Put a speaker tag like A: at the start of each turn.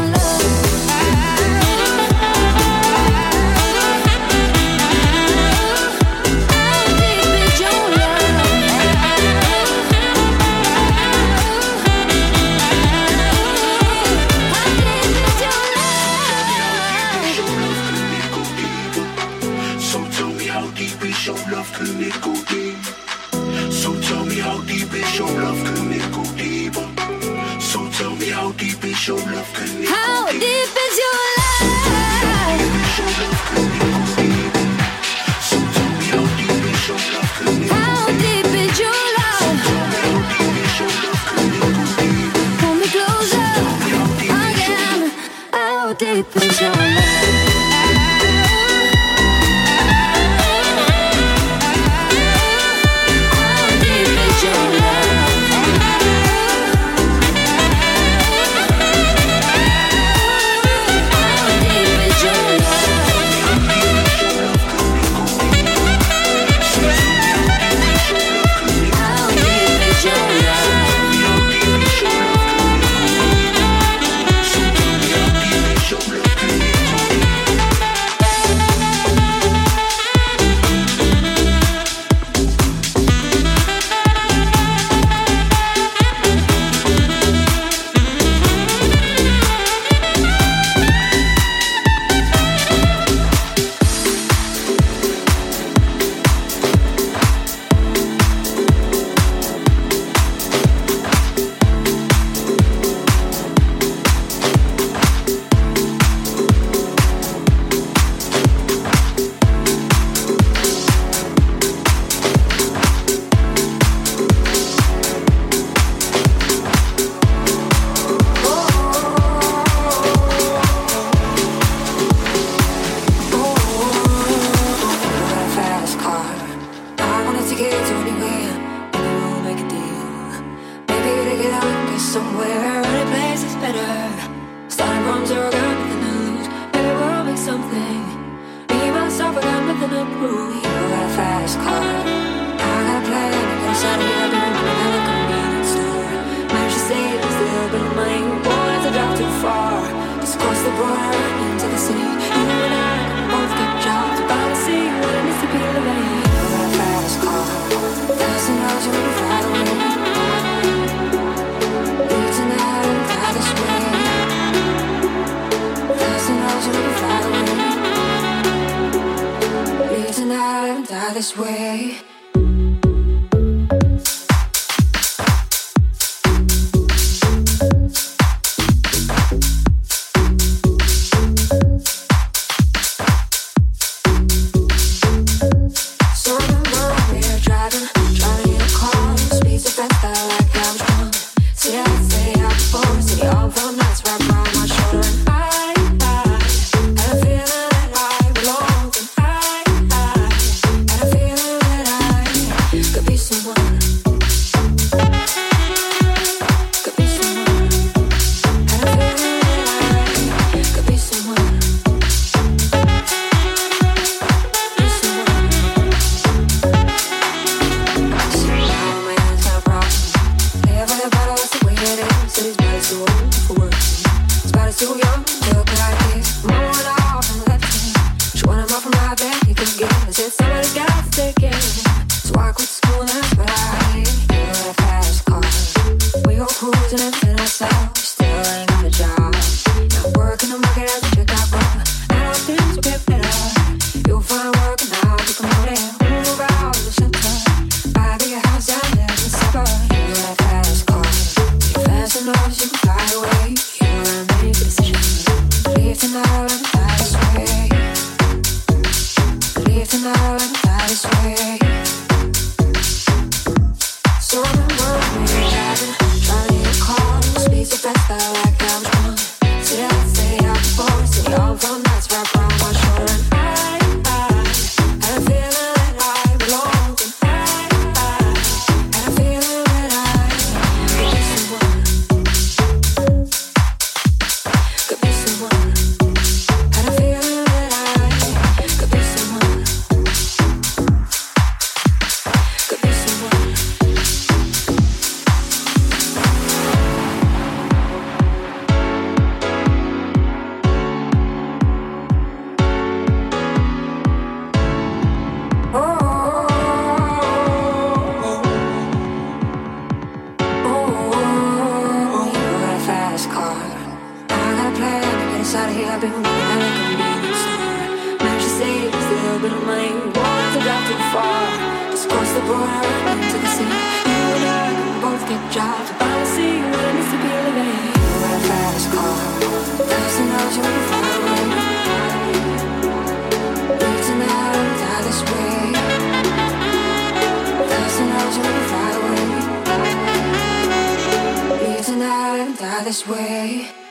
A: I Out of here, I've been working at a convenience store. Managed to save just a little bit of money. Wanted to drive too far, just cross the border into the sea. You and I can both get jobs, but I'll see what it means to be living. You got a fast car, thousand hours when you fly away. Live tonight, die this way. Thousand hours when you fly away. Live tonight, die this way.